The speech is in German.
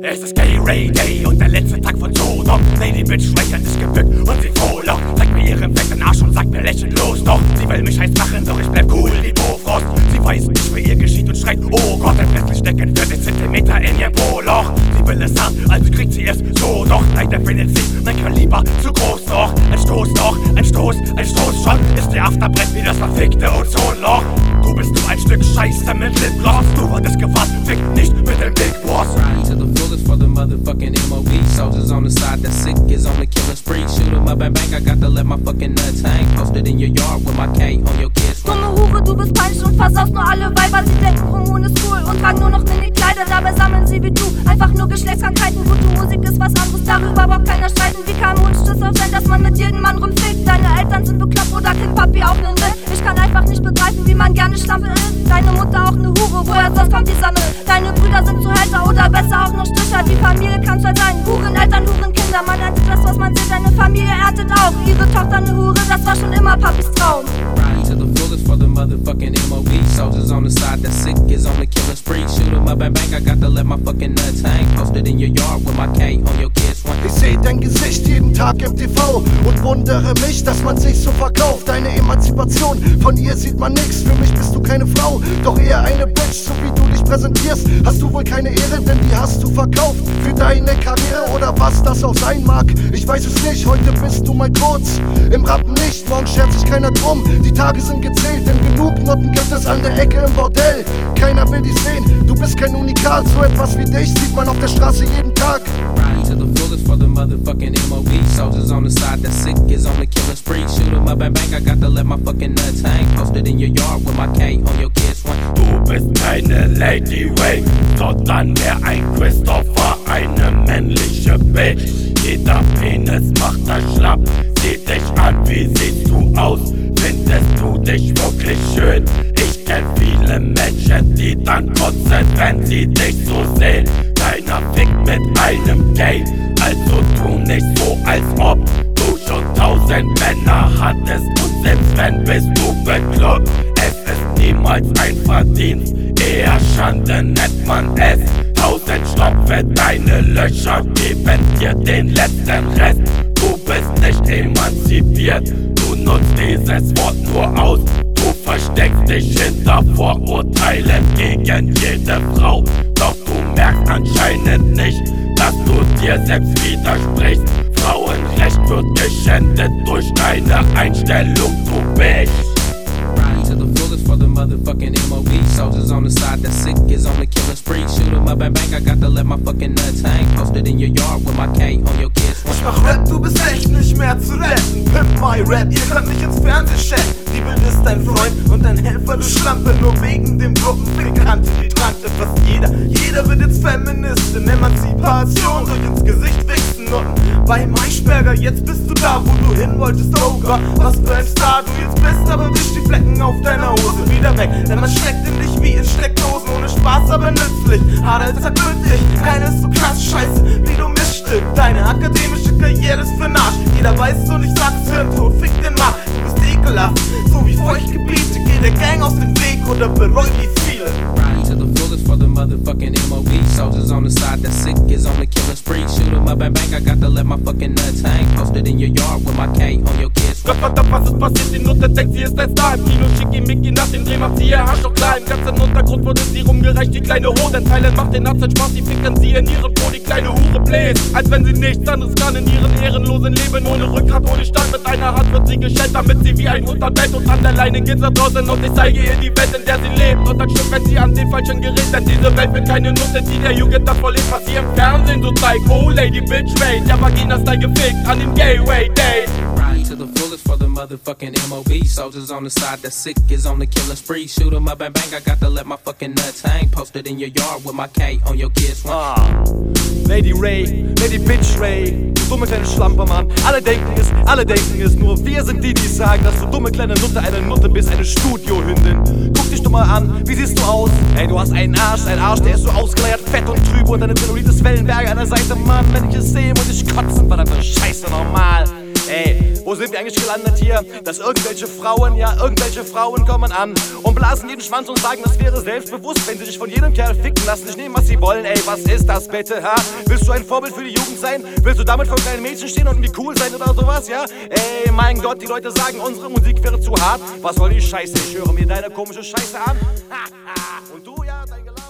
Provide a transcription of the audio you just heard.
Es ist Gay Ray Day und der letzte Tag von Sodom. Lady Bitch Ray hat sich gebückt und sie frohlockt. Zeigt mir ihren fetten Arsch und sagt mir lächellos doch. Sie will mich heiß machen, doch ich bleib cool wie Bofrost. Sie weiß nicht, wie ihr geschieht und schreit, oh Gott, ein Fessel stecken 40 Zentimeter in ihr Po-Loch. Sie will es haben, also kriegt sie es so doch. Leider findet sie mein Kaliber zu groß noch. Ein Stoß noch, ein Stoß schon. Ist der Afterbrett wie das verfickte Ozonloch. Du bist nur ein Stück Scheiße mit Lipgloss. Du wurdest gewarnt, fick nicht mit dem Big Boss. Riding to the fullest for the motherfucking MOB. Soldiers on the side, that sick is on the killing spree. Shoot 'em up and bang, I got to let my fucking nuts hang. Posted in your yard with my K on your kids. Dumme Hure, du bist peinlich und versaust nur alle Weiber. Sie denken, Hormon ist cool und tragen nur noch Mini-Kleider. Dabei sammeln sie wie du einfach nur Geschlechtskrankheiten. Gute Musik ist was anderes, darüber braucht keiner streiten. Wie kann Wunsch das auch sein, dass man mit jedem Mann rumfickt? Deine Eltern sind bekloppt oder kennt Papi auch nen Ritt. Ich kann einfach nicht begreifen, wie man gerne Schlampe ist. Deine Mutter auch ne Hure, woher sonst kommt dieser Müll? Deine Brüder sind Zuhälter oder besser auch noch Sticher. Die Familie kann zwei sein, Hureneltern, Hurenkinder. Man erntet das, was man sieht, deine Familie erntet auch. Ihre Tochter ne Hure, das war schon immer Papis Traum. Riding to the fullest for the motherfucking MOB. Soldiers on the side, that sick is on the killing spree. Shoot 'em up and bang, I got to let my fucking nuts hang. Posted in your yard with my K on your kids. Ich seh dein Gesicht jeden Tag im TV und wundere mich, dass man sich so verkauft. Deine Emanzipation, von ihr sieht man nix. Für mich bist du keine Frau, doch eher eine Bitch. So wie du dich präsentierst, hast du wohl keine Ehre, denn die hast du verkauft. Für deine Karriere oder was das auch sein mag. Ich weiß es nicht, heute bist du mal kurz. Im Rappen nicht, morgen schert sich keiner drum. Die Tage sind gezählt, denn genug Noten gibt es an der Ecke im Bordell. Keiner will dich sehen, du bist kein Unikat. So etwas wie dich sieht man auf der Straße jeden Tag. Riding to the fullest for the motherfucking MOB. Soldiers on the side, that sick is on the killing spree. Shoot 'em up and bang, I got to let my fucking nuts hang. Posted in your yard with my K on your kids. Du bist keine Lady Ray, sondern mehr ein Christopher, eine männliche Bitch. Jeder Penis macht das schlapp. Sieh dich an, wie siehst du aus? Findest du dich wirklich schön? Ich kenn viele Menschen, die dann kotzen, wenn sie dich so sehen. Keiner fickt mit einem Gay, also tu nicht so, als ob du schon 1000 Männer hattest. Und selbst wenn, bist du bekloppt. Es ist niemals ein Verdienst, eher Schande nennt man es. 1000 Stopfe, deine Löcher geben dir den letzten Rest. Du bist nicht emanzipiert, du nutzt dieses Wort nur aus. Du versteckst dich hinter Vorurteilen gegen jede Frau. Doch du merkst anscheinend nicht, dass du dir selbst widersprichst. Frauenrecht wird geschändet durch deine Einstellung, du Bitch. Riding to the fullest for the motherfucking MOB. Soldiers on the side, that sick is on the killing spree. Shoot 'em up and bang, I got to let my fucking nuts hang. Posted in your yard with my K on your kids. Ich mach Rap, du bist echt nicht mehr zu retten. Pimp my Rap, ihr könnt mich ins Fernsehen chatten. Die Bild ist dein Freund und dein Helfer, du Schlampe. Nur wegen dem Gruppenfick kannte die Trante fast jeder wird jetzt Feministin. Emanzipation durch ins Gesicht wichsen. Und bei Maischberger, jetzt bist du da, wo du hin wolltest. Oh Gott, was für ein Star du jetzt bist. Aber wisch die Flecken auf deiner Hose wieder weg. Denn man steckt in dich wie in Steckdosen. Ohne Spaß, aber nützlich. Hart als gültig, keiner ist so krass scheiße wie du Miststück. Deine akademische Karriere ist für'n Arsch. Jeder weiß und ich sag's Hirntod, fick den Markt. Du bist ekelhaft, so wie Feuchtgebiete. Geh der Gang aus dem Weg oder bereu wie viele. Riding to the fullest for the motherfucking MOB. Soldiers on the side, that sick is on the killing spree. Shoot 'em up and bang, I got to let my fucking nuts hang. Posted in your yard with my K on your kids. Gott verdammt, was ist passiert? Die Nutte denkt, sie ist ein Star im Kino. Schickimicki nach dem Dreh macht sie ihr Arsch doch klar. Im ganzen Untergrund wurde sie rumgereicht, die kleine Hoden. Teilen macht den Arzt Spaß, die ficken sie in ihren Po. Die kleine Hure bläst, als wenn sie nichts anderes kann in ihren ehrenlosen Leben. Ohne Rückgrat, ohne Stand, mit einer Hand wird sie gestellt, damit sie wie ein Hund anbellt. Und an der Leine geht sie draußen und ich zeige ihr die Welt, in der sie lebt. Und dann stimmt, wenn sie an den falschen gerät, denn diese Welt will keine Nutte, die der Jugend das vorlebt, was sie im Fernsehen so zeigt. Oh Lady Bitch Ray, der Vagina-Style gefickt an dem Gay-Way Day. Riding to the fullest for the motherfucking MOB. Soldiers on the side, that sick is on the killing spree. Shoot 'em up and bang, I got to let my fucking nuts hang. Posted in your yard with my K on your kids. Lady Ray, Lady Bitch Ray, du dumme kleine Schlampe, Mann. Alle denken es, nur wir sind die sagen, dass du dumme kleine Nutte eine Nutte bist, eine Studiohündin. Guck dich doch mal an, wie siehst du aus? Ey, du hast einen Arsch, der ist so ausgeleiert, fett und trübe und deine Zellulite ist Wellenberger an der Seite, Mann. Wenn ich es sehe, muss ich kotzen, verdammte Scheiße, normal. Ey, wo sind wir eigentlich gelandet hier? Dass irgendwelche Frauen kommen an und blasen jeden Schwanz und sagen, das wäre selbstbewusst, wenn sie dich von jedem Kerl ficken lassen, nicht nehmen, was sie wollen. Ey, was ist das bitte, ha? Willst du ein Vorbild für die Jugend sein? Willst du damit vor kleinen Mädchen stehen und irgendwie cool sein oder sowas, ja? Ey, mein Gott, die Leute sagen, unsere Musik wäre zu hart. Was soll die Scheiße? Ich höre mir deine komische Scheiße an. Und du, ja, dein Gelaber.